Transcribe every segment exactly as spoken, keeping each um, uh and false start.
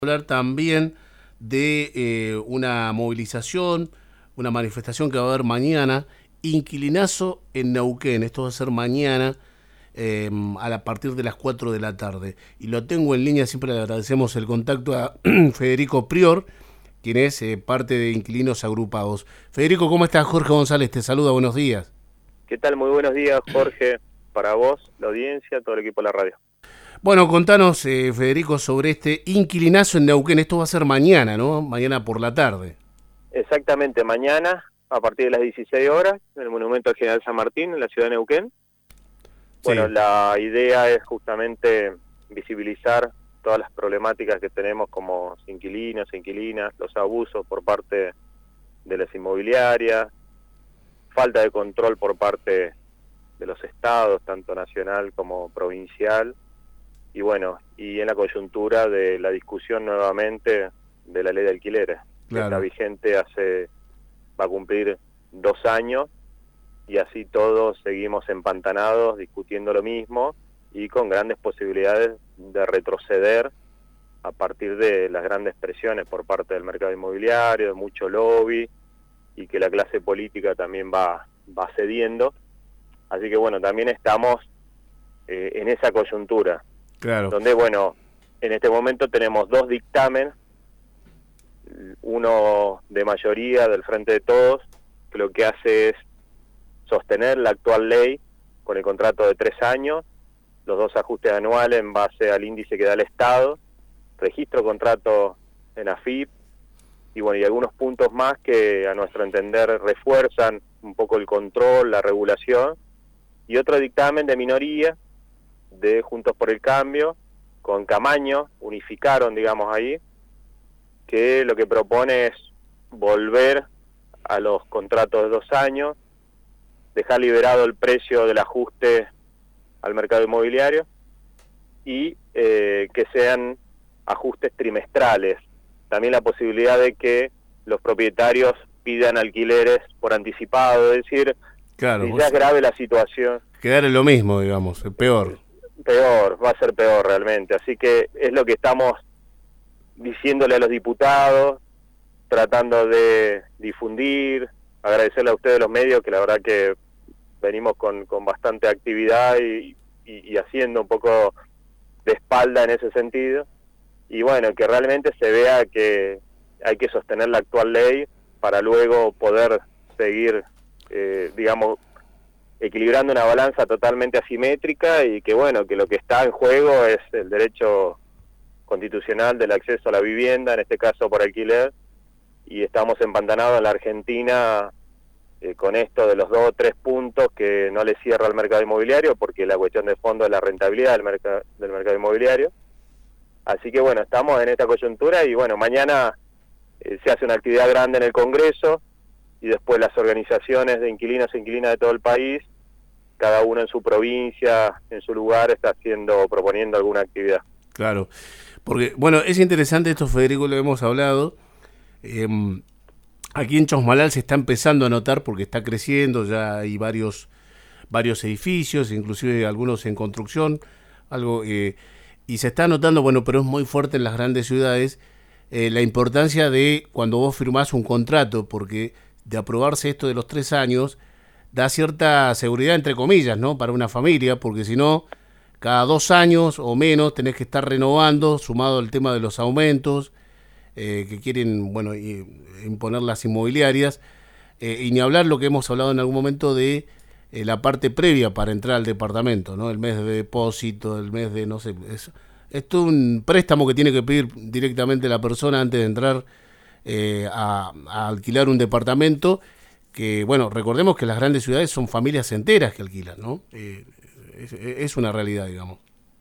Hablar también de eh, una movilización, una manifestación que va a haber mañana, inquilinazo en Neuquén. Esto va a ser mañana eh, a, la, a partir de las cuatro de la tarde. Y lo tengo en línea, siempre le agradecemos el contacto a Federico Prior, quien es eh, parte de Inquilinos Agrupados. Federico, ¿cómo estás? Jorge González te saluda, buenos días. ¿Qué tal? Muy buenos días, Jorge, para vos, la audiencia, todo el equipo de la radio. Bueno, contanos, eh, Federico, sobre este inquilinazo en Neuquén. Esto va a ser mañana, ¿no? Mañana por la tarde. Exactamente, mañana, a partir de las dieciséis horas, en el Monumento al General San Martín, en la ciudad de Neuquén. Bueno, Sí. la idea es justamente visibilizar todas las problemáticas que tenemos como inquilinos e inquilinas, los abusos por parte de las inmobiliarias, falta de control por parte de los estados, tanto nacional como provincial, y bueno, y en la coyuntura de la discusión nuevamente de la ley de alquileres, Claro. que está vigente hace, va a cumplir dos años, y así todos seguimos empantanados discutiendo lo mismo y con grandes posibilidades de retroceder a partir de las grandes presiones por parte del mercado inmobiliario, de mucho lobby, y que la clase política también va, va cediendo. Así que bueno, también estamos eh, en esa coyuntura. Claro. Donde, bueno, en este momento tenemos dos dictámenes, uno de mayoría del Frente de Todos, que lo que hace es sostener la actual ley con el contrato de tres años, los dos ajustes anuales en base al índice que da el Estado, registro contrato en A F I P, y bueno, y algunos puntos más que a nuestro entender refuerzan un poco el control, la regulación, y otro dictamen de minoría, de Juntos por el Cambio, con Camaño, unificaron, digamos, ahí, que lo que propone es volver a los contratos de dos años, dejar liberado el precio del ajuste al mercado inmobiliario y eh, que sean ajustes trimestrales. También la posibilidad de que los propietarios pidan alquileres por anticipado, es decir, Claro, si ya es grave la situación. Quedar en lo mismo, digamos, peor. Peor, va a ser peor realmente. Así que es lo que estamos diciéndole a los diputados, tratando de difundir, agradecerle a ustedes los medios, que la verdad que venimos con, con bastante actividad y, y, y haciendo un poco de espalda en ese sentido. Y bueno, que realmente se vea que hay que sostener la actual ley para luego poder seguir, eh, digamos, equilibrando una balanza totalmente asimétrica, y que bueno, que lo que está en juego es el derecho constitucional del acceso a la vivienda, en este caso por alquiler, y estamos empantanados en la Argentina eh, con esto de los dos o tres puntos que no le cierra al mercado inmobiliario, porque la cuestión de fondo es la rentabilidad del, merc- del mercado inmobiliario. Así que bueno, estamos en esta coyuntura y bueno, mañana eh, se hace una actividad grande en el Congreso, y después las organizaciones de inquilinos e inquilinas de todo el país, cada uno en su provincia, en su lugar, está haciendo, proponiendo alguna actividad. Claro, porque, bueno, es interesante esto, Federico, lo hemos hablado. Eh, aquí en Chosmalal se está empezando a notar porque está creciendo, ya hay varios, varios edificios, inclusive algunos en construcción, algo eh, y se está notando, bueno, pero es muy fuerte en las grandes ciudades, eh, la importancia de cuando vos firmás un contrato, porque de aprobarse esto de los tres años, da cierta seguridad, entre comillas, ¿no? Para una familia, porque si no, cada dos años o menos tenés que estar renovando, sumado al tema de los aumentos eh, que quieren, bueno, imponer las inmobiliarias, eh, y ni hablar lo que hemos hablado en algún momento de eh, la parte previa para entrar al departamento, ¿no? El mes de depósito, el mes de, no sé, es, esto es un préstamo que tiene que pedir directamente la persona antes de entrar eh, a, a alquilar un departamento, que, bueno, recordemos que las grandes ciudades son familias enteras que alquilan, ¿no? Eh, es, es una realidad, digamos.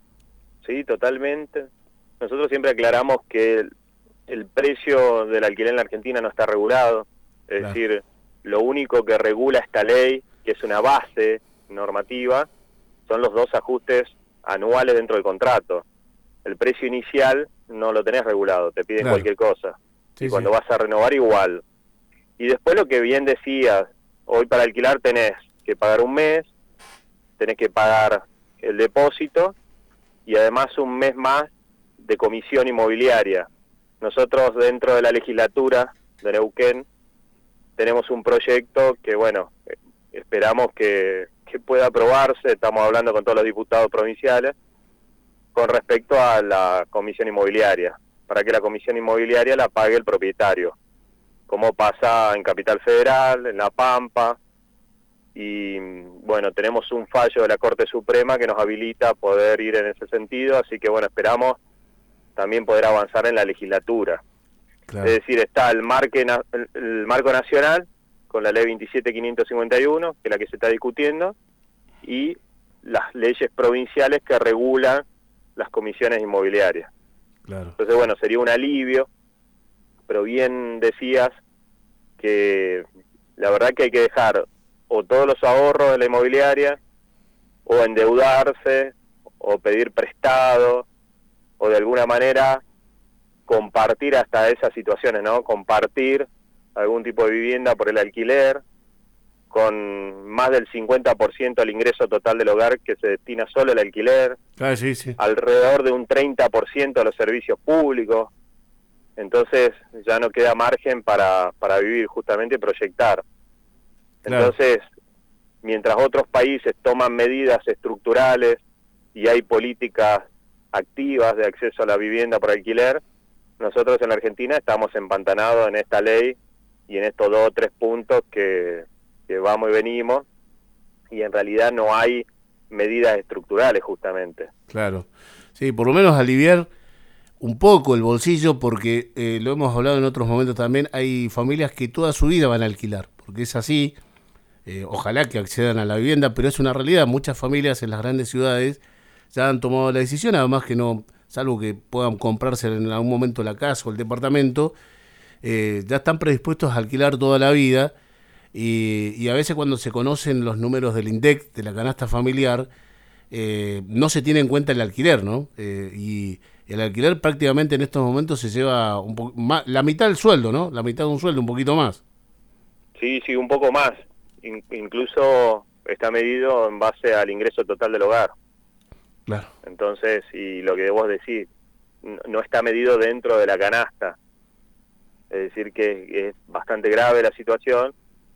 Sí, totalmente. Nosotros siempre aclaramos que el, el precio del alquiler en la Argentina no está regulado, es Claro. decir, lo único que regula esta ley, que es una base normativa, son los dos ajustes anuales dentro del contrato. El precio inicial no lo tenés regulado, te piden Claro. cualquier cosa. Sí, y cuando sí. vas a renovar, igual. Y después lo que bien decías, hoy para alquilar tenés que pagar un mes, tenés que pagar el depósito y además un mes más de comisión inmobiliaria. nosotros dentro de la legislatura de Neuquén tenemos un proyecto que, bueno, esperamos que, que pueda aprobarse, estamos hablando con todos los diputados provinciales, con respecto a la comisión inmobiliaria, para que la comisión inmobiliaria la pague el propietario, como pasa en Capital Federal, en La Pampa, y bueno, tenemos un fallo de la Corte Suprema que nos habilita a poder ir en ese sentido, así que bueno, esperamos también poder avanzar en la legislatura. Claro. Es decir, está el, marque, el, el marco nacional, con la ley veintisiete mil quinientos cincuenta y uno, que es la que se está discutiendo, y las leyes provinciales que regulan las comisiones inmobiliarias. Claro. Entonces, bueno, sería un alivio, pero bien decías que la verdad que hay que dejar o todos los ahorros de la inmobiliaria, o endeudarse, o pedir prestado, o de alguna manera compartir hasta esas situaciones, ¿no? Compartir algún tipo de vivienda por el alquiler, con más del cincuenta por ciento del ingreso total del hogar que se destina solo al alquiler, ah, sí, sí. alrededor de un treinta por ciento a los servicios públicos. Entonces ya no queda margen para, para vivir, justamente proyectar. Claro. Entonces, mientras otros países toman medidas estructurales y hay políticas activas de acceso a la vivienda por alquiler, nosotros en la Argentina estamos empantanados en esta ley y en estos dos o tres puntos que, que vamos y venimos, y en realidad no hay medidas estructurales justamente. Claro, sí, por lo menos aliviar un poco el bolsillo, porque eh, lo hemos hablado en otros momentos también, hay familias que toda su vida van a alquilar, porque es así, eh, ojalá que accedan a la vivienda, pero es una realidad, muchas familias en las grandes ciudades ya han tomado la decisión, además que no, salvo que puedan comprarse en algún momento la casa o el departamento, eh, ya están predispuestos a alquilar toda la vida, y, y a veces cuando se conocen los números del INDEC, de la canasta familiar, eh, no se tiene en cuenta el alquiler, ¿no? Eh, y el alquiler prácticamente en estos momentos se lleva un po- más, la mitad del sueldo, ¿no? La mitad de un sueldo, un poquito más. Sí, sí, un poco más. In- incluso está medido en base al ingreso total del hogar. Claro. Entonces, y lo que vos decís, no está medido dentro de la canasta. Es decir, que es bastante grave la situación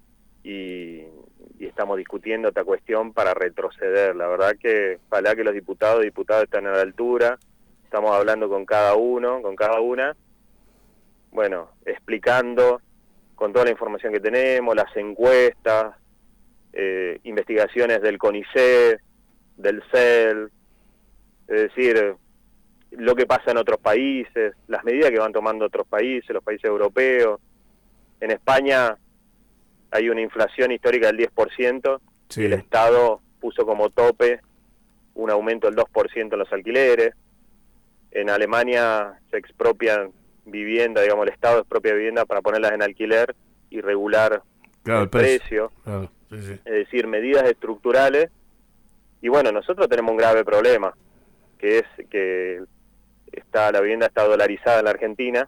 y, y estamos discutiendo esta cuestión para retroceder. La verdad que ojalá que los diputados y diputadas estén a la altura. Estamos hablando con cada uno, con cada una, bueno, explicando con toda la información que tenemos, las encuestas, eh, investigaciones del CONICET, del C E L, es decir, lo que pasa en otros países, las medidas que van tomando otros países, los países europeos. En España hay una inflación histórica del diez por ciento, sí, y el Estado puso como tope un aumento del dos por ciento en los alquileres. En Alemania se expropian viviendas, digamos, el Estado expropia viviendas para ponerlas en alquiler y regular claro, el, el precio. precio. Claro, sí, sí. Es decir, medidas estructurales. Y bueno, nosotros tenemos un grave problema, que es que está la vivienda está dolarizada en la Argentina,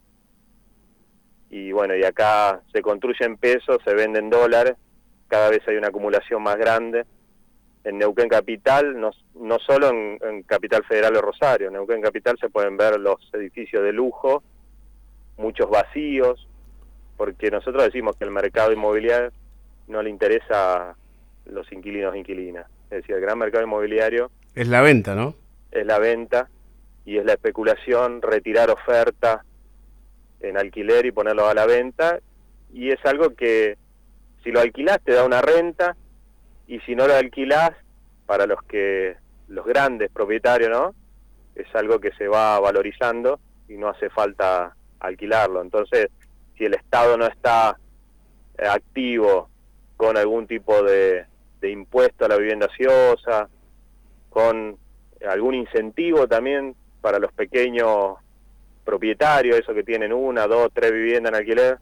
y bueno, y acá se construye en pesos, se vende en dólares, cada vez hay una acumulación más grande. En Neuquén Capital, no, no solo en, en Capital Federal o Rosario, en Neuquén Capital se pueden ver los edificios de lujo, muchos vacíos, porque nosotros decimos que el mercado inmobiliario no le interesa a los inquilinos e inquilinas. Es decir, el gran mercado inmobiliario es la venta, ¿no? Es la venta y es la especulación, retirar oferta en alquiler y ponerlo a la venta, y es algo que si lo alquilás te da una renta, y si no lo alquilás, para los que los grandes propietarios, ¿no? Es algo que se va valorizando y no hace falta alquilarlo. Entonces, si el Estado no está eh, activo con algún tipo de, de impuesto a la vivienda ociosa, con algún incentivo también para los pequeños propietarios, esos que tienen una, dos, tres viviendas en alquiler,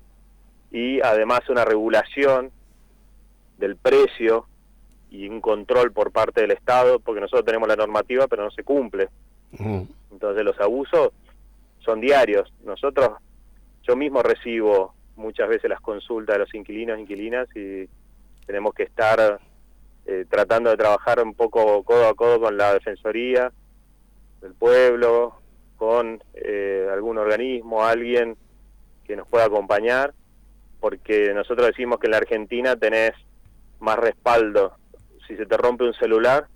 y además una regulación del precio y un control por parte del Estado, porque nosotros tenemos la normativa pero no se cumple. Uh. Entonces los abusos son diarios. Nosotros, yo mismo recibo muchas veces las consultas de los inquilinos e inquilinas y tenemos que estar eh, tratando de trabajar un poco codo a codo con la Defensoría del Pueblo, con eh, algún organismo, alguien que nos pueda acompañar, porque nosotros decimos que en la Argentina tenés más respaldo si se te rompe un celular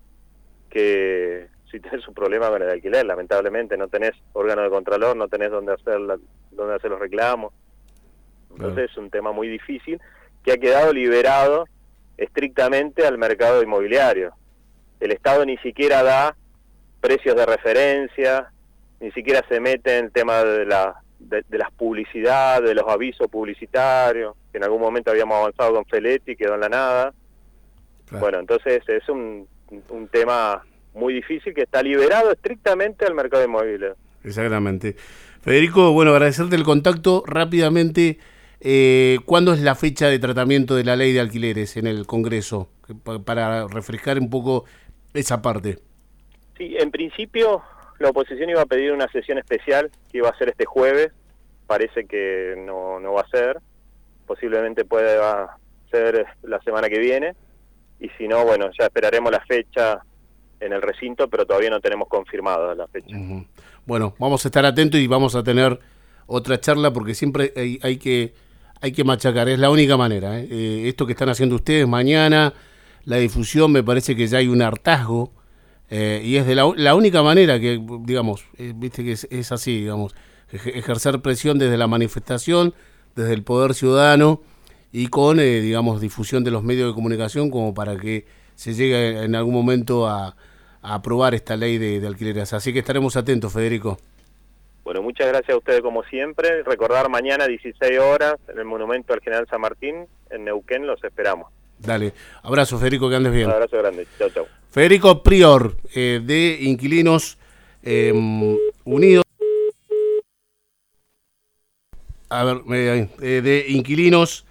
que si tenés un problema con el alquiler. Lamentablemente no tenés órgano de contralor, no tenés dónde hacer, la, dónde hacer los reclamos. Entonces claro, es un tema muy difícil que ha quedado liberado estrictamente al mercado inmobiliario. El Estado ni siquiera da precios de referencia, ni siquiera se mete en el tema de, la, de, de las publicidades, de los avisos publicitarios, que en algún momento habíamos avanzado con Feletti y quedó en la nada. Claro. Bueno, entonces es un, un tema muy difícil que está liberado estrictamente al mercado inmobiliario. Exactamente. Federico, bueno, agradecerte el contacto rápidamente. Eh, ¿Cuándo es la fecha de tratamiento de la ley de alquileres en el Congreso? Para refrescar un poco esa parte. Sí, en principio la oposición iba a pedir una sesión especial que iba a ser este jueves. Parece que no, no va a ser. Posiblemente pueda ser la semana que viene. Y si no, bueno, ya esperaremos la fecha en el recinto, pero todavía no tenemos confirmada la fecha. Uh-huh. Bueno, vamos a estar atentos y vamos a tener otra charla porque siempre hay, hay que hay que machacar, es la única manera. ¿eh? Eh, esto que están haciendo ustedes mañana, la difusión, me parece que ya hay un hartazgo eh, y es de la, la única manera que, digamos, eh, viste que es, es así, digamos, ejercer presión desde la manifestación, desde el poder ciudadano y con, eh, digamos, difusión de los medios de comunicación como para que se llegue en algún momento a, a aprobar esta ley de, de alquileres. Así que estaremos atentos, Federico. Bueno, muchas gracias a ustedes como siempre. Recordar mañana dieciséis horas en el Monumento al General San Martín, en Neuquén, los esperamos. Dale, abrazo Federico, que andes bien. Un abrazo grande, chau chau. Federico Prior, eh, de Inquilinos eh, Unidos. A ver, eh, de Inquilinos